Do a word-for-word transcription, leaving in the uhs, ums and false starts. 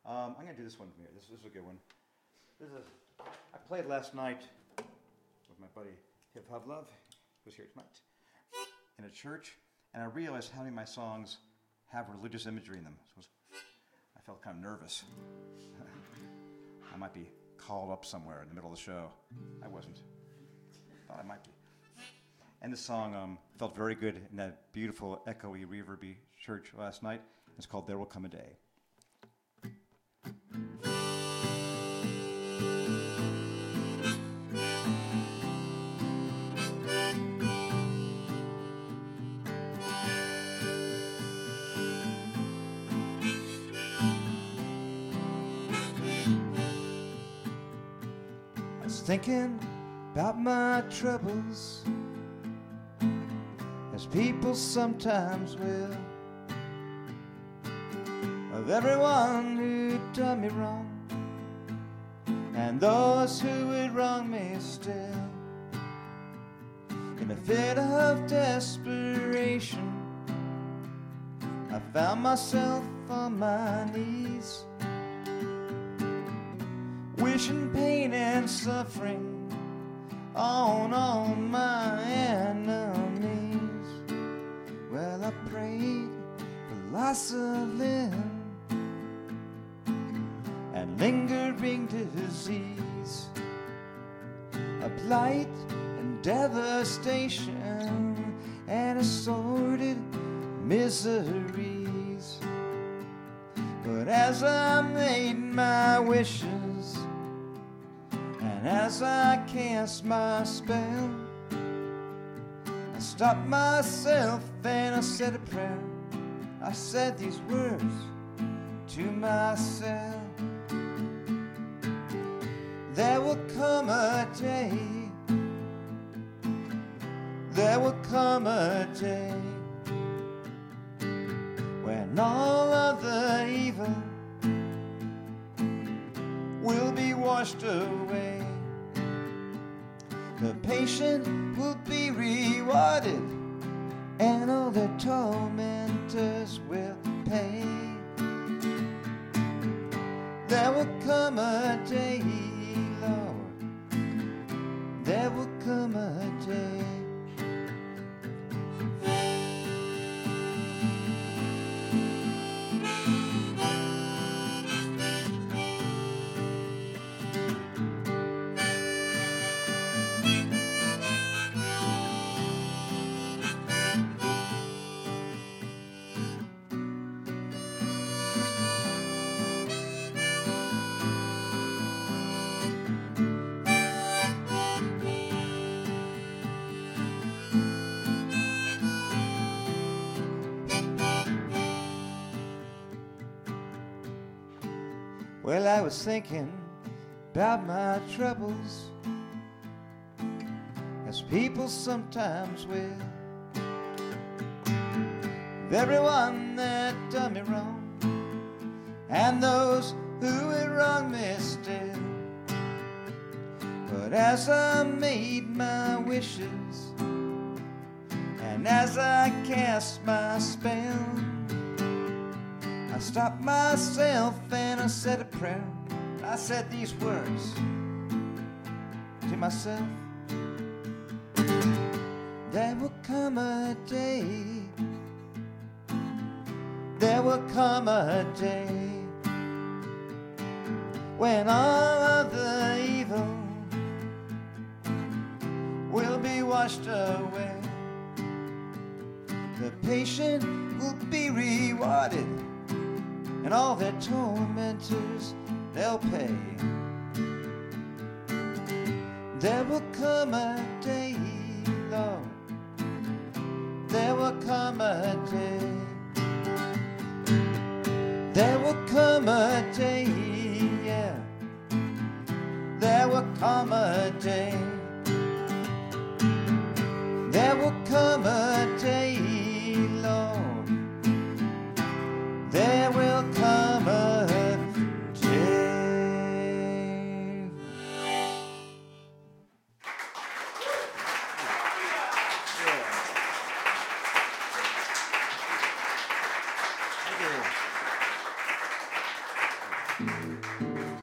Um, I'm going to do this one from here. This, this is a good one. This is a, I played last night with my buddy Hip Hop Love, who's here tonight, in a church, and I realized how many of my songs have religious imagery in them. So it was, I felt kind of nervous. I might be called up somewhere in the middle of the show. I wasn't. Thought I might be. And this song um, felt very good in that beautiful, echoey, reverby church last night. It's called There Will Come a Day. I was thinking about my troubles, as people sometimes will, of everyone who done me wrong, and those who would wrong me still. In a fit of desperation, I found myself on my knees, wishing pain and suffering on all my enemies. Well, I prayed for loss of limb and lingering disease, a blight and devastation and assorted miseries. But as I made my wishes and as I cast my spell, I stopped myself and I said a prayer. I said these words to myself. There will come a day, there will come a day, when all of the evil will be washed away. The patient will be rewarded, and all the tormentors will pay. There will come a day, Lord, there will come a day. Well, I was thinking about my troubles, as people sometimes will, of everyone that done me wrong, and those who would wrong me still. But as I made my wishes, and as I cast my spell, I stopped myself and I said a prayer. I said these words to myself. There will come a day, there will come a day, when all of the evil will be washed away. The patient will be rewarded, and all their tormentors they'll pay. There will come a day, Lord, there will come a day, there will come a day, yeah, there will come a day, there will come a day, Lord, there will come a day. Thank you.